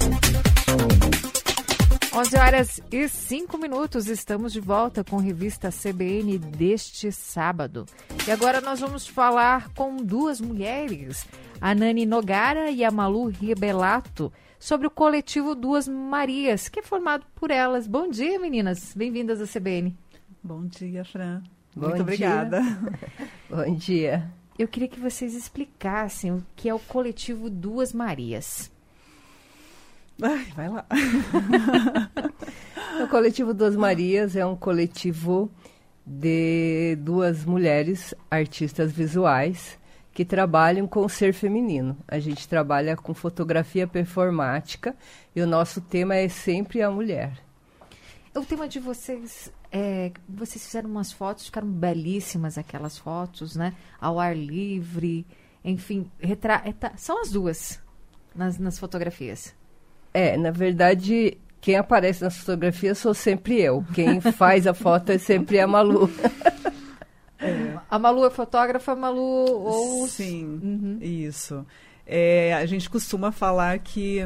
11h05, estamos de volta com a revista CBN deste sábado. E agora nós vamos falar com duas mulheres, a Nani Nogara e a Malu Rebelato, sobre o coletivo Duas Marias, que é formado por elas. Bom dia, meninas. Bem-vindas à CBN. Bom dia, Fran. Muito obrigada. Bom dia. Eu queria que vocês explicassem o que é o coletivo Duas Marias. Ai, vai lá. O coletivo Duas Marias é um coletivo de duas mulheres artistas visuais que trabalham com o ser feminino. A gente trabalha com fotografia performática e o nosso tema é sempre a mulher. O tema de vocês vocês fizeram umas fotos, ficaram belíssimas aquelas fotos, né? Ao ar livre, enfim, são as duas nas fotografias. Na verdade, quem aparece nas fotografias sou sempre eu. Quem faz a foto é sempre a Malu. A Malu é fotógrafa, a Malu ou... Sim, isso. A gente costuma falar que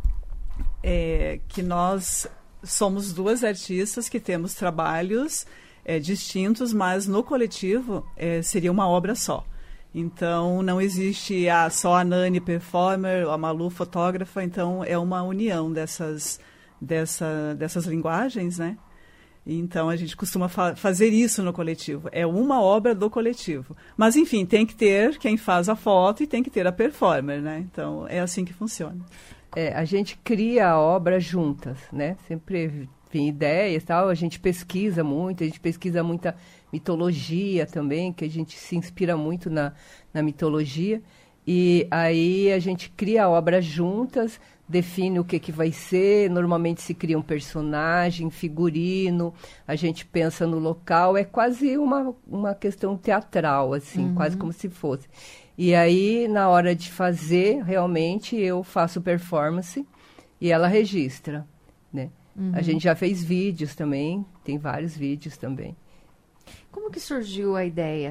nós somos duas artistas que temos trabalhos distintos, mas no coletivo seria uma obra só. Então, não existe só a Nani performer, a Malu fotógrafa, então é uma união dessas linguagens, né? Então, a gente costuma fazer isso no coletivo. É uma obra do coletivo. Mas, enfim, tem que ter quem faz a foto e tem que ter a performer, né? Então, é assim que funciona. A gente cria a obra juntas, né? Sempre vem ideias e tal, a gente pesquisa muita mitologia também, que a gente se inspira muito na mitologia. E aí a gente cria a obra juntas, define o que vai ser, normalmente se cria um personagem, figurino, a gente pensa no local, é quase uma questão teatral, assim, quase como se fosse. E aí, na hora de fazer, realmente, eu faço performance e ela registra, né? A gente já fez vídeos também, tem vários vídeos também. Como que surgiu a ideia?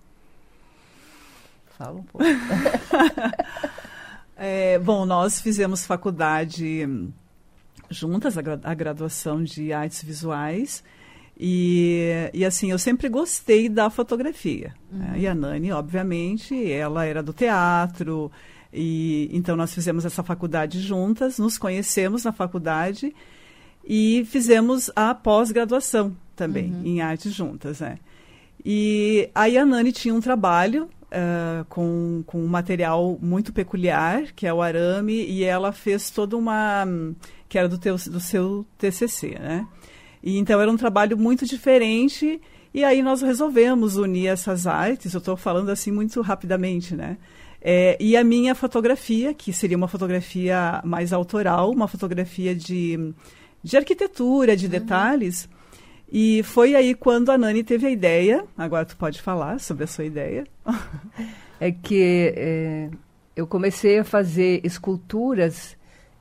Fala um pouco. Bom, nós fizemos faculdade juntas, a graduação de artes visuais. E assim, eu sempre gostei da fotografia. Né? E a Nani, obviamente, ela era do teatro. E então, nós fizemos essa faculdade juntas, nos conhecemos na faculdade e fizemos a pós-graduação também, em artes juntas. Né? E aí a Nani tinha um trabalho com um material muito peculiar, que é o arame, e ela fez toda que era do seu TCC, né? E, então, era um trabalho muito diferente, e aí nós resolvemos unir essas artes, eu estou falando assim muito rapidamente, né? E a minha fotografia, que seria uma fotografia mais autoral, uma fotografia de arquitetura, de detalhes, e foi aí quando a Nani teve a ideia, agora tu pode falar sobre a sua ideia. É que eu comecei a fazer esculturas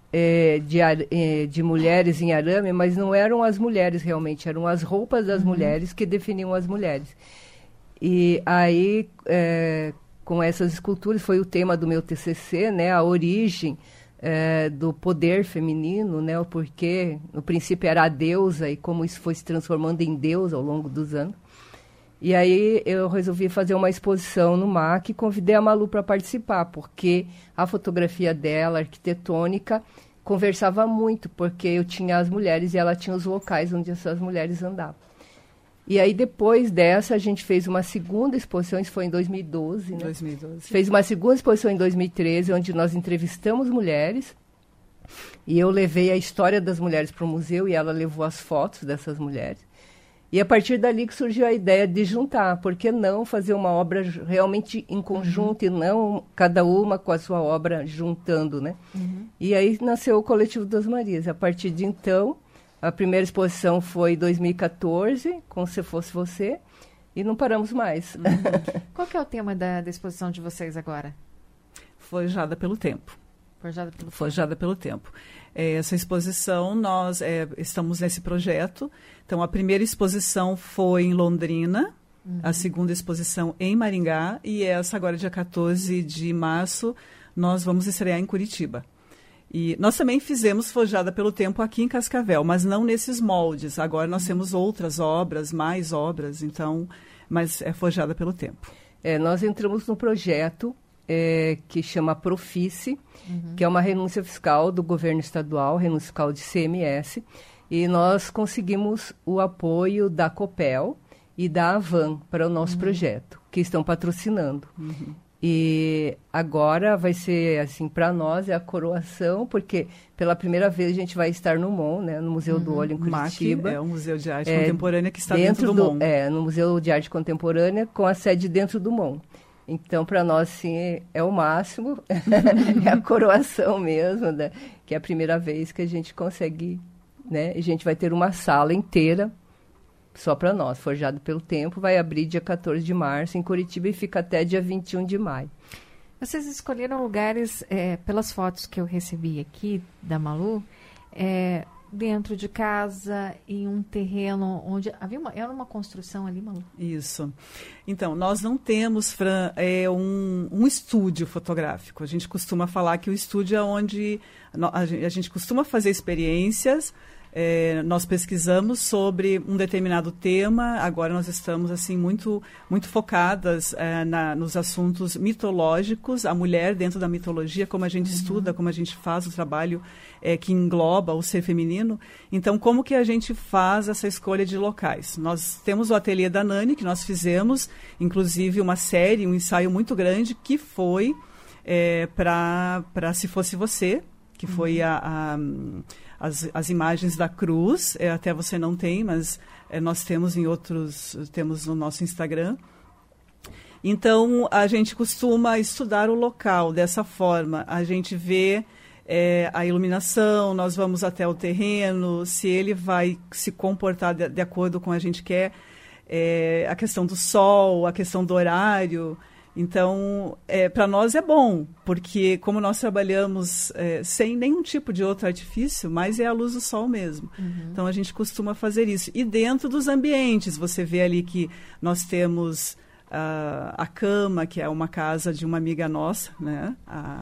de mulheres em arame, mas não eram as mulheres realmente, eram as roupas das mulheres que definiam as mulheres. E aí, com essas esculturas, foi o tema do meu TCC, né, a origem do poder feminino, né, o porquê, no princípio era a deusa e como isso foi se transformando em Deus ao longo dos anos. E aí eu resolvi fazer uma exposição no MAC e convidei a Malu para participar, porque a fotografia dela, arquitetônica, conversava muito, porque eu tinha as mulheres e ela tinha os locais onde essas mulheres andavam. E aí depois dessa a gente fez uma segunda exposição, isso foi em 2012, né? 2012. Fez uma segunda exposição em 2013, onde nós entrevistamos mulheres, e eu levei a história das mulheres para o museu e ela levou as fotos dessas mulheres. E a partir dali que surgiu a ideia de juntar, por que não fazer uma obra realmente em conjunto e não cada uma com a sua obra juntando, né? E aí nasceu o Coletivo Duas Marias. A partir de então, a primeira exposição foi em 2014, com Se Fosse Você, e não paramos mais. Qual que é o tema da exposição de vocês agora? Forjada pelo Tempo. Forjada pelo Tempo. Essa exposição, nós estamos nesse projeto. Então, a primeira exposição foi em Londrina, a segunda exposição em Maringá, e essa agora, dia 14 de março, nós vamos estrear em Curitiba. E nós também fizemos Forjada pelo Tempo aqui em Cascavel, mas não nesses moldes. Agora nós temos outras obras, mais obras, então, mas é Forjada pelo Tempo. Nós entramos num projeto que chama Profice, que é uma renúncia fiscal do governo estadual, renúncia fiscal de CMS, e nós conseguimos o apoio da Copel e da Avan para o nosso projeto, que estão patrocinando. E agora vai ser, assim, para nós é a coroação, porque pela primeira vez a gente vai estar no MON, né, no Museu do Olho, em Curitiba. MAC é o Museu de Arte Contemporânea que está dentro do MON. No Museu de Arte Contemporânea, com a sede dentro do MON. Então, para nós, sim, é o máximo, é a coroação mesmo, né, que é a primeira vez que a gente consegue, né, a gente vai ter uma sala inteira só para nós, Forjado pelo Tempo, vai abrir dia 14 de março em Curitiba e fica até dia 21 de maio. Vocês escolheram lugares, pelas fotos que eu recebi aqui da Malu, dentro de casa, em um terreno onde havia era uma construção ali, Malu? Isso. Então, nós não temos, Fran, um estúdio fotográfico. A gente costuma falar que o estúdio é onde a gente costuma fazer experiências. Nós pesquisamos sobre um determinado tema. Agora nós estamos assim muito focadas nos assuntos mitológicos, a mulher dentro da mitologia, como a gente estuda, como a gente faz o trabalho que engloba o ser feminino. Então, como que a gente faz essa escolha de locais? Nós temos o ateliê da Nani, que nós fizemos, inclusive, uma série, um ensaio muito grande, que foi para Se Fosse Você, que foi as imagens da cruz, até você não tem, mas nós temos temos no nosso Instagram. Então, a gente costuma estudar o local dessa forma. A gente vê a iluminação, nós vamos até o terreno, se ele vai se comportar de acordo com a gente quer, a questão do sol, a questão do horário. Então, para nós é bom, porque como nós trabalhamos sem nenhum tipo de outro artifício, mas é a luz do sol mesmo. Então, a gente costuma fazer isso. E dentro dos ambientes, você vê ali que nós temos a cama, que é uma casa de uma amiga nossa, né?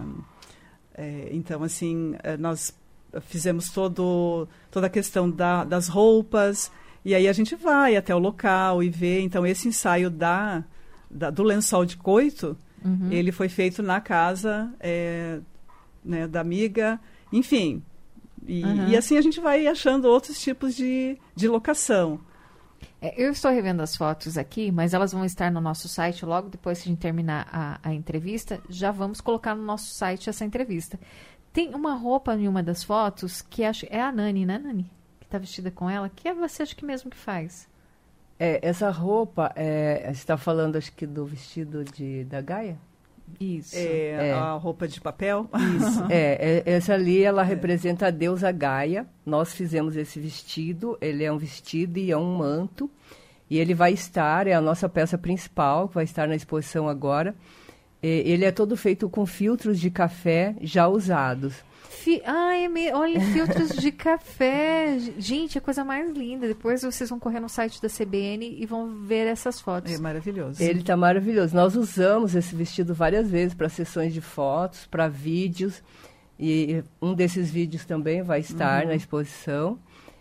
Então, assim, nós fizemos toda a questão das roupas, e aí a gente vai até o local e vê. Então, esse ensaio do lençol de coito, ele foi feito na casa né, da amiga, enfim. E assim a gente vai achando outros tipos de locação. Eu estou revendo as fotos aqui, mas elas vão estar no nosso site logo depois que a gente terminar a entrevista. Já vamos colocar no nosso site essa entrevista. Tem uma roupa em uma das fotos que acho é a Nani, né, Nani? Que está vestida com ela, que é você acho que mesmo que faz. Essa roupa, você está falando, acho que, do vestido da Gaia? Isso. A roupa de papel? Isso. Essa ali, ela representa a deusa Gaia. Nós fizemos esse vestido. Ele é um vestido e é um manto. E ele vai estar, é a nossa peça principal, que vai estar na exposição agora. Ele é todo feito com filtros de café já usados. Olha, filtros de café. Gente, a coisa mais linda. Depois vocês vão correr no site da CBN e vão ver essas fotos. É maravilhoso. Ele está maravilhoso. Nós usamos esse vestido várias vezes para sessões de fotos, para vídeos. E um desses vídeos também vai estar na exposição.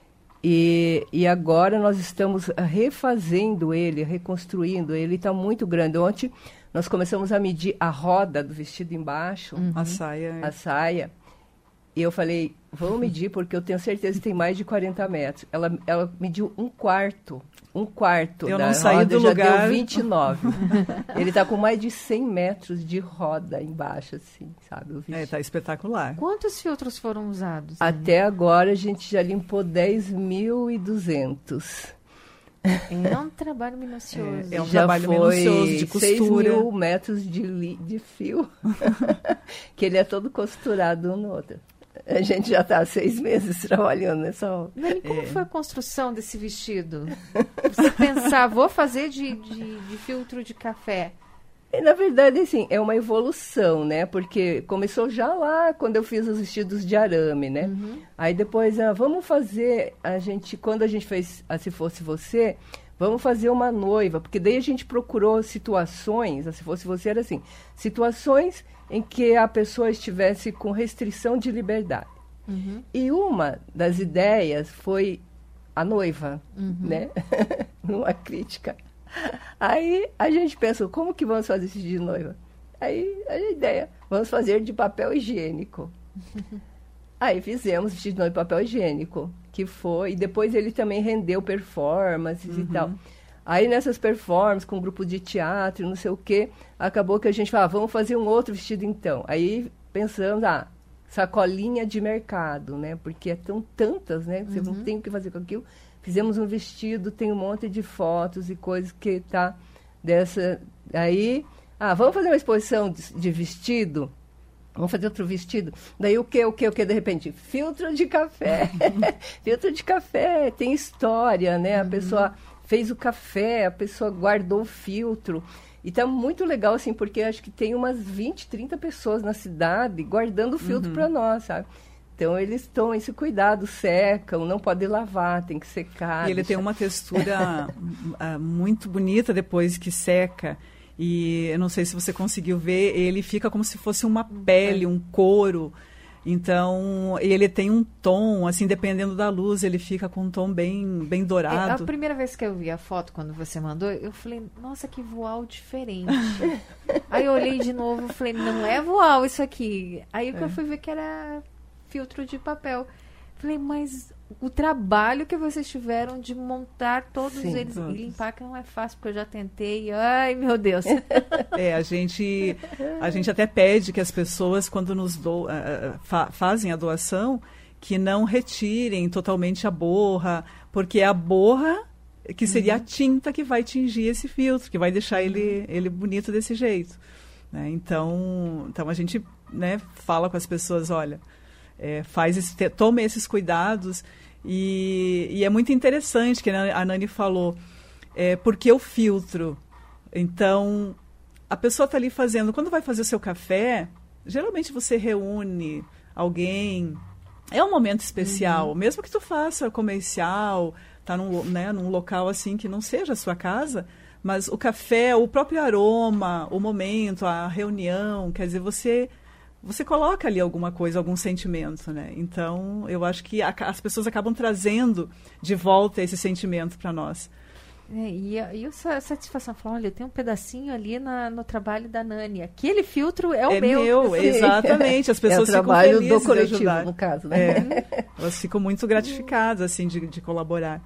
E agora nós estamos refazendo ele, reconstruindo. Ele está muito grande. Ontem nós começamos a medir a roda do vestido embaixo. A saia. A saia. E eu falei, vamos medir, porque eu tenho certeza que tem mais de 40 metros. Ela mediu um quarto eu da não saí roda, do já lugar. deu 29. Ele está com mais de 100 metros de roda embaixo, assim, sabe? Está espetacular. Quantos filtros foram usados? Até agora a gente já limpou 10.200. É um trabalho minucioso. É um trabalho minucioso de costura. 6.000 metros de fio, que ele é todo costurado um no outro. A gente já está há 6 meses trabalhando nessa obra. Nani, como foi a construção desse vestido? Você pensar, vou fazer de filtro de café. E, na verdade, assim, é uma evolução, né? Porque começou já lá quando eu fiz os vestidos de arame, né? Aí depois, vamos fazer, quando a gente fez a Se Fosse Você, vamos fazer uma noiva, porque daí a gente procurou situações, se fosse você era assim, situações em que a pessoa estivesse com restrição de liberdade. E uma das ideias foi a noiva, né? Numa crítica. Aí a gente pensou, como que vamos fazer esse de noiva? Aí a ideia, vamos fazer de papel higiênico. Aí fizemos vestido de noiva de papel higiênico, que foi, e depois ele também rendeu performances e tal. Aí nessas performances, com um grupo de teatro, não sei o quê, acabou que a gente falou, vamos fazer um outro vestido então. Aí pensamos, sacolinha de mercado, né? Porque são tantas, né? Você não tem o que fazer com aquilo. Fizemos um vestido, tem um monte de fotos e coisas que tá dessa... Aí, vamos fazer uma exposição de vestido? Vamos fazer outro vestido? Daí o que, de repente? Filtro de café. Filtro de café, tem história, né? A pessoa fez o café, a pessoa guardou o filtro. E tá muito legal, assim, porque acho que tem umas 20, 30 pessoas na cidade guardando o filtro para nós, sabe? Então, eles tomam esse cuidado, secam, não pode lavar, tem que secar. E ele tem uma textura muito bonita depois que seca. E eu não sei se você conseguiu ver, ele fica como se fosse uma pele, um couro. Então, ele tem um tom, assim, dependendo da luz, ele fica com um tom bem dourado. A primeira vez que eu vi a foto, quando você mandou, eu falei, nossa, que voal diferente. Aí eu olhei de novo e falei, não é voal isso aqui. Aí eu fui ver que era filtro de papel. Falei, mas o trabalho que vocês tiveram de montar todos eles e limpar, que não é fácil, porque eu já tentei. Ai, meu Deus. A gente até pede que as pessoas, quando nos fazem a doação, que não retirem totalmente a borra, porque é a borra que seria a tinta que vai tingir esse filtro, que vai deixar ele bonito desse jeito. Né? Então a gente, né, fala com as pessoas, olha... tome esses cuidados e é muito interessante que a Nani falou, porque o filtro, então a pessoa está ali fazendo, quando vai fazer o seu café, geralmente você reúne alguém, é um momento especial, mesmo que tu faça comercial, tá num local assim que não seja a sua casa, mas o café, o próprio aroma, o momento, a reunião, quer dizer, você coloca ali alguma coisa, algum sentimento, né? Então, eu acho que as pessoas acabam trazendo de volta esse sentimento para nós. E a satisfação, falar, olha, tem um pedacinho ali no trabalho da Nani. Aquele filtro é o meu. Exatamente. As pessoas ficam felizes de ajudar. É o trabalho do coletivo, no caso, né? Elas ficam muito gratificadas, assim, de colaborar.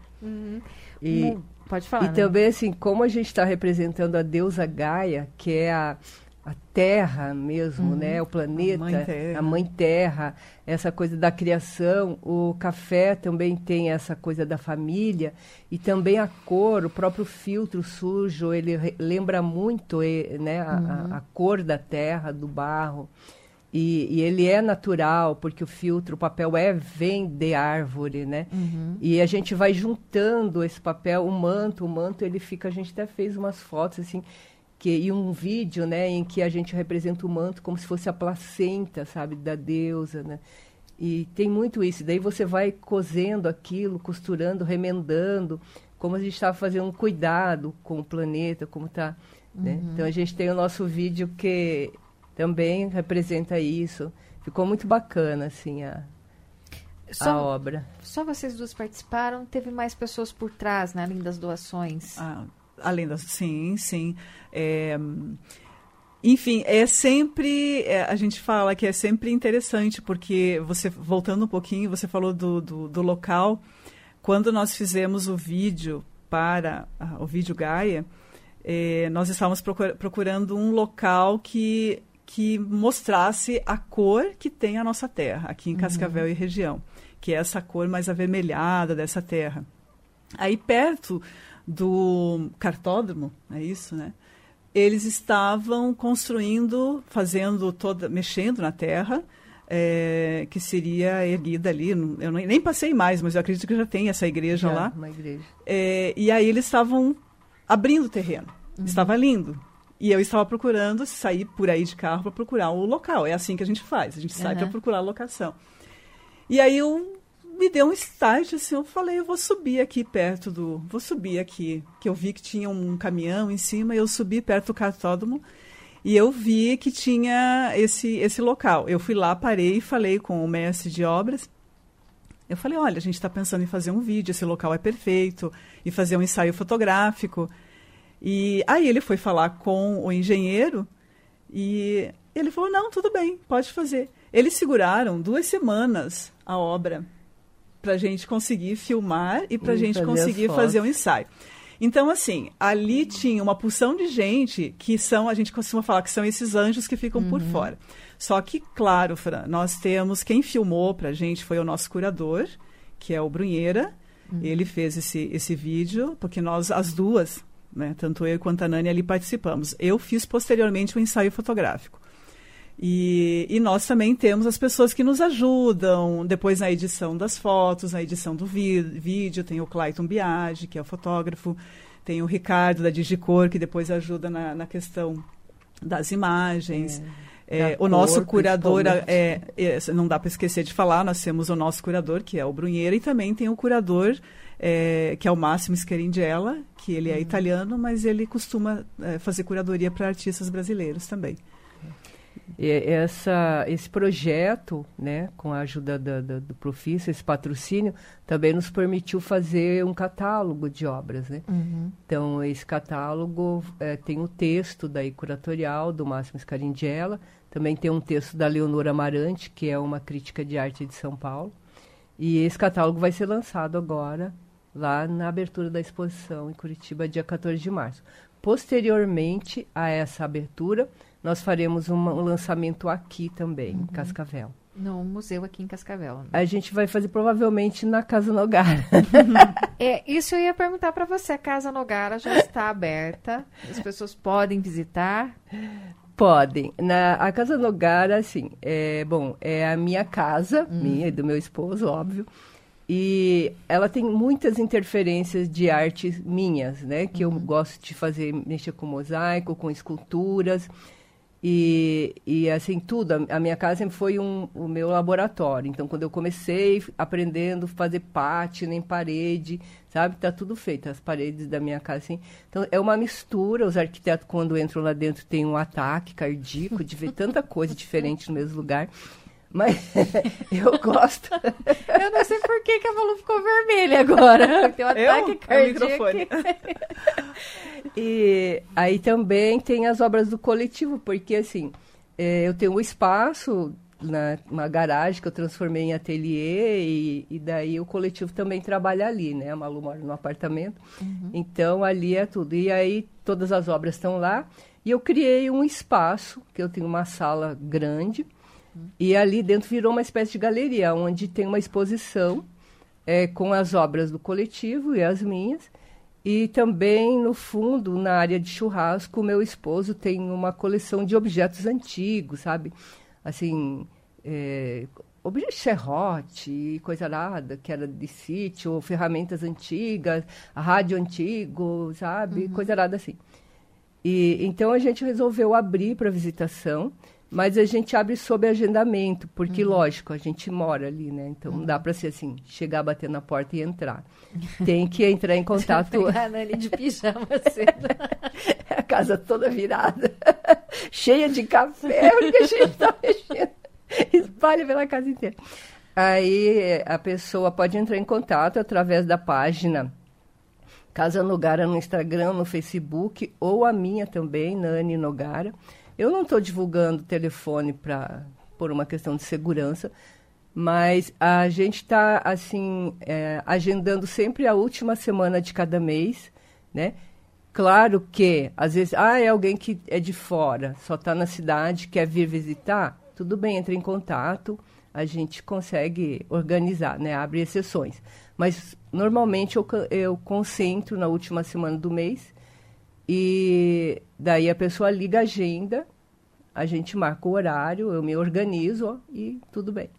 Pode falar, E também, assim, como a gente está representando a deusa Gaia, que é a Terra mesmo, né? O planeta, a Mãe Terra, essa coisa da criação. O café também tem essa coisa da família e também a cor, o próprio filtro sujo, ele lembra muito, né? A cor da terra, do barro. E ele é natural, porque o filtro, o papel vem de árvore, né? E a gente vai juntando esse papel, o manto ele fica, a gente até fez umas fotos assim, e um vídeo, né, em que a gente representa o manto como se fosse a placenta, sabe, da deusa, né? E tem muito isso. Daí você vai cosendo aquilo, costurando, remendando, como a gente estava fazendo um cuidado com o planeta, como está, né? Então a gente tem o nosso vídeo que também representa isso. Ficou muito bacana, assim, a obra. Só vocês duas participaram? Teve mais pessoas por trás, né, além das doações? Além das... Sim. Enfim, a gente fala que é sempre interessante, porque você, voltando um pouquinho, você falou do local. Quando nós fizemos o vídeo para o Vídeo Gaia, nós estávamos procurando um local que mostrasse a cor que tem a nossa terra, aqui em Cascavel e região, que é essa cor mais avermelhada dessa terra. Aí, perto do cartódromo, é isso, né? Eles estavam mexendo na terra, que seria erguida ali. Eu nem passei mais, mas eu acredito que já tem essa igreja lá. Uma igreja. E aí eles estavam abrindo o terreno. Estava lindo. E eu estava procurando sair por aí de carro para procurar o local. É assim que a gente faz. A gente sai para procurar a locação. E aí eu me deu um start, assim, eu falei, vou subir aqui, que eu vi que tinha um caminhão em cima, eu subi perto do cartódromo, e eu vi que tinha esse local. Eu fui lá, parei e falei com o mestre de obras. Eu falei, olha, a gente está pensando em fazer um vídeo, esse local é perfeito, e fazer um ensaio fotográfico. E aí ele foi falar com o engenheiro, e ele falou, não, tudo bem, pode fazer. Eles seguraram 2 semanas a obra para a gente conseguir filmar e para a gente conseguir fazer um ensaio. Então, assim, ali tinha uma porção de gente que são, a gente costuma falar que são esses anjos que ficam por fora. Só que, claro, Fran, nós temos, quem filmou para a gente foi o nosso curador, que é o Brunheira. Ele fez esse vídeo, porque nós, as duas, né, tanto eu quanto a Nani ali participamos. Eu fiz posteriormente o ensaio fotográfico. E nós também temos as pessoas que nos ajudam, depois na edição das fotos, na edição do vídeo, tem o Clayton Biagi, que é o fotógrafo, tem o Ricardo da Digicor, que depois ajuda na questão das imagens. O nosso curador, não dá para esquecer de falar, nós temos o nosso curador, que é o Brunheira, e também tem o curador, que é o Máximo Scheringiella, que ele é italiano, mas ele costuma fazer curadoria para artistas brasileiros também. Esse projeto, né, com a ajuda do Profissa, esse patrocínio, também nos permitiu fazer um catálogo de obras, né? Então, esse catálogo tem o texto daí curatorial do Máximo Scheringiella, também tem um texto da Leonora Amarante, que é uma crítica de arte de São Paulo, e esse catálogo vai ser lançado agora, lá na abertura da exposição em Curitiba, dia 14 de março. Posteriormente a essa abertura, nós faremos um lançamento aqui também, em Cascavel. No museu aqui em Cascavel. Né? A gente vai fazer provavelmente na Casa Nogara. Isso eu ia perguntar para você. A Casa Nogara já está aberta? As pessoas podem visitar? Podem. A Casa Nogara, assim, é a minha casa, minha e do meu esposo, óbvio. E ela tem muitas interferências de artes minhas, né? Que eu gosto de mexer com mosaico, com esculturas. E assim, tudo. A minha casa sempre foi o meu laboratório. Então, quando eu comecei aprendendo a fazer pátina em parede, sabe? Tá tudo feito, as paredes da minha casa, assim. Então, é uma mistura. Os arquitetos, quando entram lá dentro, têm um ataque cardíaco de ver tanta coisa diferente no mesmo lugar. Mas eu gosto. Eu não sei por que a Malu ficou vermelha agora. Tem um ataque cardíaco. E aí também tem as obras do coletivo, porque assim, eu tenho um espaço, uma garagem que eu transformei em ateliê, e daí o coletivo também trabalha ali, né? A Malu mora no apartamento, então ali é tudo. E aí todas as obras estão lá, e eu criei um espaço, que eu tenho uma sala grande, e ali dentro virou uma espécie de galeria, onde tem uma exposição com as obras do coletivo e as minhas. E também, no fundo, na área de churrasco, o meu esposo tem uma coleção de objetos antigos, sabe? Assim, objetos de serrote, coisa arada, que era de sítio, ou ferramentas antigas, rádio antigo, sabe? Coisa arada assim. E então a gente resolveu abrir para visitação, mas a gente abre sob agendamento, porque, lógico, a gente mora ali, né? Então, não dá para ser assim, chegar, bater na porta e entrar. Tem que entrar em contato... Pegar a Nani de pijama, assim. A casa toda virada, cheia de café, porque a gente está mexendo. Espalha pela casa inteira. Aí, a pessoa pode entrar em contato através da página Casa Nogara no Instagram, no Facebook, ou a minha também, Nani Nogara. Eu não estou divulgando telefone por uma questão de segurança, mas a gente está, assim, agendando sempre a última semana de cada mês, né? Claro que, às vezes, é alguém que é de fora, só está na cidade, quer vir visitar, tudo bem, entra em contato, a gente consegue organizar, né? Abre exceções. Mas, normalmente, eu concentro na última semana do mês, e daí a pessoa liga a agenda, a gente marca o horário, eu me organizo e tudo bem.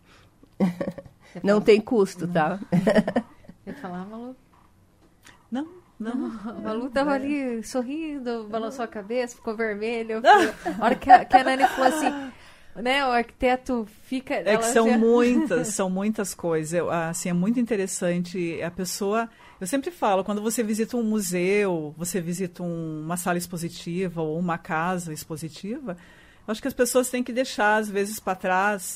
Não tem custo, tá? Quer falar, Malu? Não. A Malu estava ali sorrindo, balançou a cabeça, ficou vermelha. A hora que a Nani falou assim, né, o arquiteto fica... É que são muitas coisas. Assim, é muito interessante a pessoa... Eu sempre falo, quando você visita um museu, você visita uma sala expositiva ou uma casa expositiva, eu acho que as pessoas têm que deixar, às vezes, para trás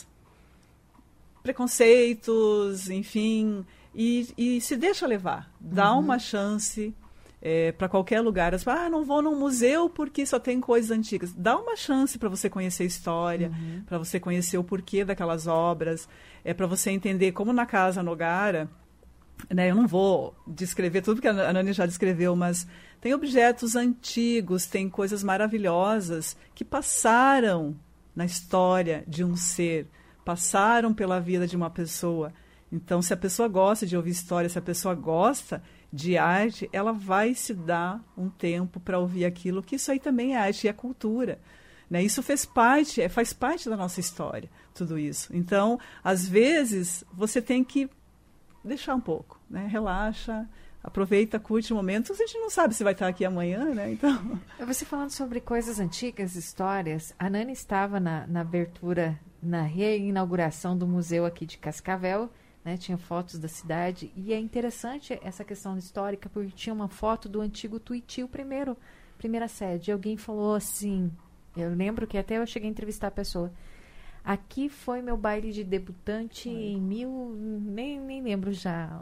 preconceitos, enfim, e se deixa levar. Dá uma chance para qualquer lugar. Não vou num museu porque só tem coisas antigas. Dá uma chance para você conhecer a história, para você conhecer o porquê daquelas obras, para você entender como na Casa Nogara, né, eu não vou descrever tudo que a Nani já descreveu, mas tem objetos antigos, tem coisas maravilhosas que passaram na história de um ser, passaram pela vida de uma pessoa. Então, se a pessoa gosta de ouvir história, se a pessoa gosta de arte, ela vai se dar um tempo para ouvir aquilo, que isso aí também é arte e é cultura. Né? Isso faz parte da nossa história, tudo isso. Então, às vezes, você tem que deixar um pouco, né? Relaxa, aproveita, curte o momento. A gente não sabe se vai estar aqui amanhã, né? Então... Você falando sobre coisas antigas, histórias, a Nani estava na abertura, na reinauguração do museu aqui de Cascavel, né? Tinha fotos da cidade, e é interessante essa questão histórica, porque tinha uma foto do antigo Tuiuti, primeira sede, e alguém falou assim, eu lembro que até eu cheguei a entrevistar a pessoa, aqui foi meu baile de debutante em nem lembro já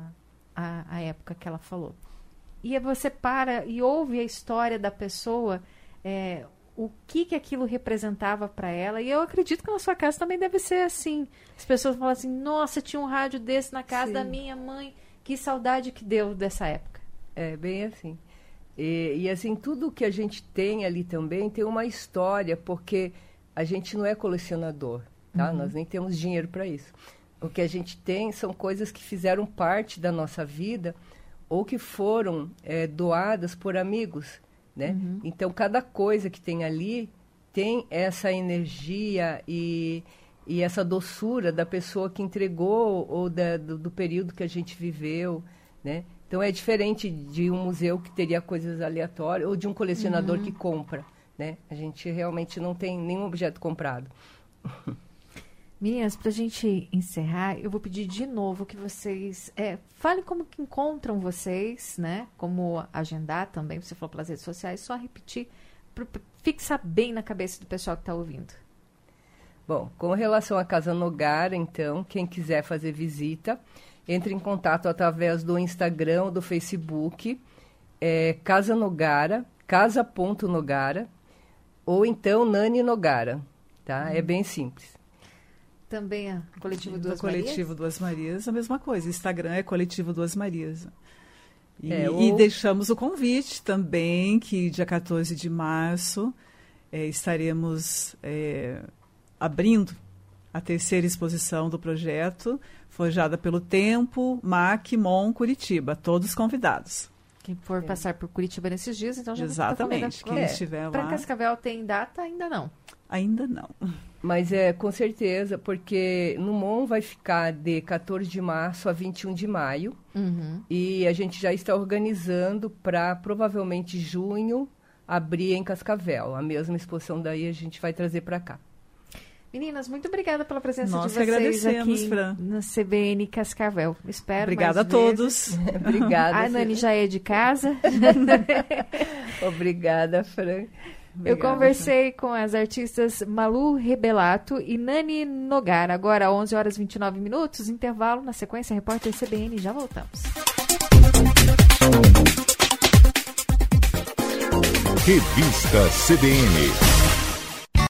a época que ela falou. E você para e ouve a história da pessoa, o que aquilo representava para ela. E eu acredito que na sua casa também deve ser assim. As pessoas falam assim, nossa, tinha um rádio desse na casa da minha mãe. Que saudade que deu dessa época. É, bem assim. E assim, tudo que a gente tem ali também tem uma história, porque... A gente não é colecionador, tá? Nós nem temos dinheiro para isso. O que a gente tem são coisas que fizeram parte da nossa vida ou que foram doadas por amigos, né? Então, cada coisa que tem ali tem essa energia e essa doçura da pessoa que entregou ou do período que a gente viveu, né? Então, é diferente de um museu que teria coisas aleatórias ou de um colecionador que compra. Né? A gente realmente não tem nenhum objeto comprado. Meninas, para a gente encerrar, eu vou pedir de novo que vocês falem como que encontram vocês, né? Como agendar também, você falou pelas redes sociais, só repetir, para fixar bem na cabeça do pessoal que está ouvindo. Bom, com relação à Casa Nogara, então, quem quiser fazer visita, entre em contato através do Instagram ou do Facebook, Casa Nogara, casa.nogara, ou então Nani Nogara, tá? É bem simples. Também a Coletivo Duas Marias? Coletivo Duas Marias, a mesma coisa. Instagram é Coletivo Duas Marias. E deixamos o convite também, que dia 14 de março estaremos abrindo a terceira exposição do projeto, forjada pelo Tempo, MAC, MON, Curitiba. Todos convidados. Quem for passar por Curitiba nesses dias, então já exatamente. Quem estiver lá. Para Cascavel tem data? Ainda não. Ainda não. Mas com certeza, porque no MON vai ficar de 14 de março a 21 de maio. E a gente já está organizando para, provavelmente, junho, abrir em Cascavel. A mesma exposição daí a gente vai trazer para cá. Meninas, muito obrigada pela presença Nós de vocês agradecemos, aqui Fran. na CBN Cascavel. Espero Obrigada mais a todos. Obrigada. A Nani já é de casa. Obrigada, Fran. Eu conversei com as artistas Malu Rebelato e Nani Nogara. Agora, 11 horas e 29 minutos, intervalo. Na sequência, repórter CBN. Já voltamos. Revista CBN.